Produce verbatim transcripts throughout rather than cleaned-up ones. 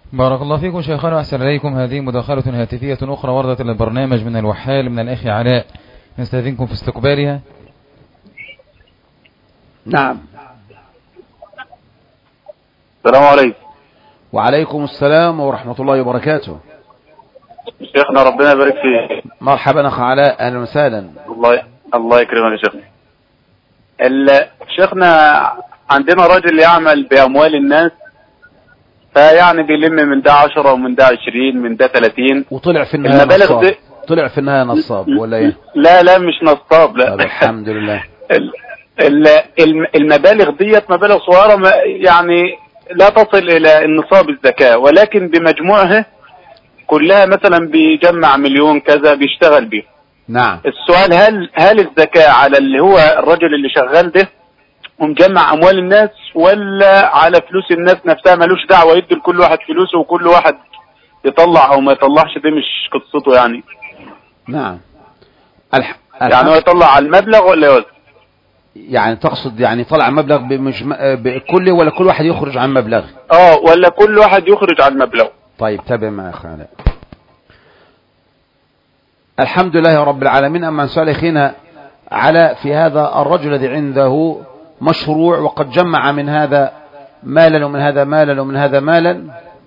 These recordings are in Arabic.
بارك الله فيكم شيخنا وأحسن إليكم. هذه مداخلة هاتفية أخرى وردت للبرنامج من الوحال من الأخ علاء، نستأذنكم في استقبالها. نعم. السلام عليكم. وعليكم السلام ورحمة الله وبركاته. شيخنا ربنا يبارك فيك. مرحبا أخ علاء، أهلا وسهلا. الله الله يكرمك يا شيخنا. شيخنا عندنا رجل يعمل بأموال الناس، فيعني بيلم من ده عشرة ومن ده عشرين من ده ثلاثين، وطلع في النهاية نصاب. دي... طلع في النهاية نصاب ولا ايه؟ لا لا مش نصاب، لا. طب الحمد لله. المبالغ ديت مبالغ صغيرة، يعني لا تصل إلى النصاب الزكاة، ولكن بمجموعها كلها مثلا بيجمع مليون كذا بيشتغل بيه. نعم. السؤال هل هل الزكاة على اللي هو الرجل اللي شغال ده ومجمع اموال الناس، ولا على فلوس الناس نفسها ملوش دعوة، يدي لكل واحد فلوسه وكل واحد يطلع او ما يطلعش؟ دي مش قصته يعني. نعم. الح... الح... يعني هو يطلع على المبلغ ولا يوزع؟ يعني تقصد يعني طلع مبلغ بمجم... بكله، ولا كل واحد يخرج عن مبلغ؟ اه ولا كل واحد يخرج عن مبلغ. طيب تابع معي اخي علاء. الحمد لله رب العالمين. اما عن سؤال اخينا على في هذا الرجل الذي عنده مشروع وقد جمع من هذا مالا ومن هذا مالا ومن هذا مالا،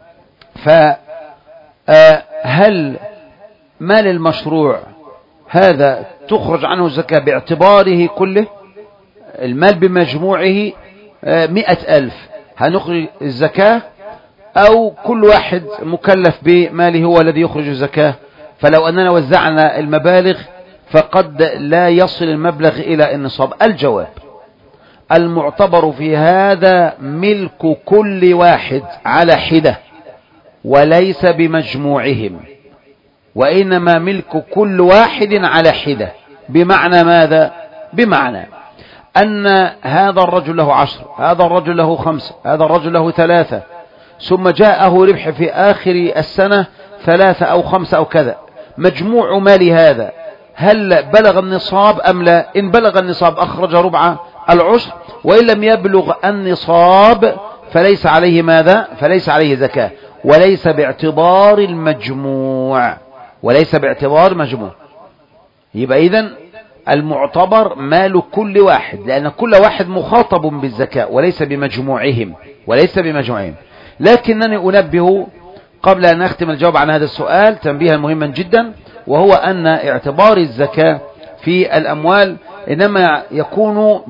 فهل مال المشروع هذا تخرج عنه الزكاة باعتباره كله؟ المال بمجموعه مئة ألف، هنخرج الزكاة أو كل واحد مكلف بماله هو الذي يخرج الزكاة؟ فلو أننا وزعنا المبالغ فقد لا يصل المبلغ إلى النصاب. الجواب: المعتبر في هذا ملك كل واحد على حدة وليس بمجموعهم، وإنما ملك كل واحد على حدة. بمعنى ماذا؟ بمعنى أن هذا الرجل له عشر، هذا الرجل له خمسة، هذا الرجل له ثلاثة، ثم جاءه ربح في آخر السنة ثلاثة أو خمسة أو كذا. مجموع مال هذا هل بلغ النصاب أم لا؟ إن بلغ النصاب أخرج ربع العشر، وإن لم يبلغ النصاب فليس عليه ماذا؟ فليس عليه زكاة، وليس باعتبار المجموع، وليس باعتبار مجموع. يبقى إذن المعتبر مال كل واحد، لأن كل واحد مخاطب بالزكاة وليس بمجموعهم، وليس بمجموعهم. لكنني أنبه قبل أن أختم الجواب عن هذا السؤال تنبيها مهما جدا، وهو أن اعتبار الزكاة في الأموال إنما يكون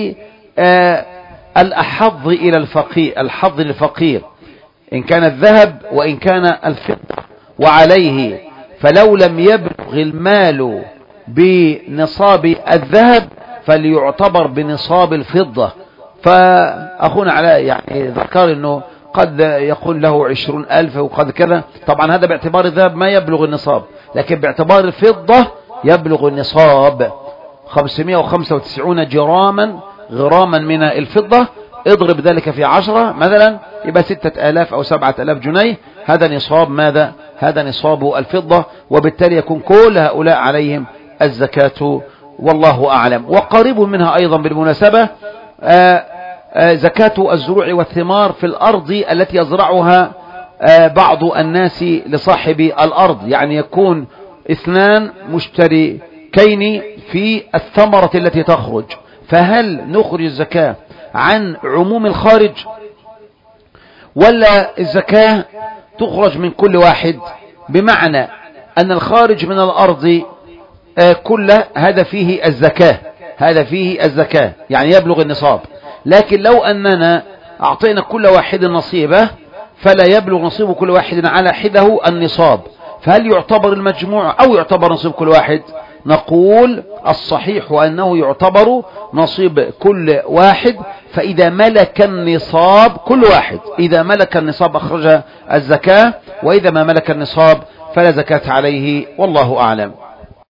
بالأحظ إلى الفقير، الحظ للفقير، إن كان الذهب وإن كان الفضة، وعليه فلو لم يبلغ المال بنصاب الذهب فليعتبر بنصاب الفضة. فأخونا علاء يعني ذكر أنه قد يقول له عشرون ألف وقد كذا، طبعا هذا باعتبار الذهب ما يبلغ النصاب، لكن باعتبار الفضة يبلغ النصاب خمسمائة وخمسة وتسعين جراما غراما من الفضة. اضرب ذلك في عشرة مثلا يبقى ستة آلاف أو سبعة آلاف جنيه، هذا نصاب ماذا؟ هذا نصاب الفضة، وبالتالي يكون كل هؤلاء عليهم الزكاة، والله أعلم. وقريب منها أيضا بالمناسبة آآ آآ زكاة الزروع والثمار في الأرض التي يزرعها بعض الناس لصاحب الأرض، يعني يكون اثنان مشتركين في الثمرة التي تخرج، فهل نخرج الزكاة عن عموم الخارج ولا الزكاة تخرج من كل واحد؟ بمعنى أن الخارج من الأرض كله هذا فيه الزكاة، هذا فيه الزكاة يعني يبلغ النصاب، لكن لو أننا أعطينا كل واحد نصيبه فلا يبلغ نصيب كل واحد على حده النصاب، فهل يعتبر المجموع أو يعتبر نصيب كل واحد؟ نقول الصحيح أنه يعتبر نصيب كل واحد، فإذا ملك النصاب كل واحد، إذا ملك النصاب أخرج الزكاة، وإذا ما ملك النصاب فلا زكاة عليه، والله أعلم.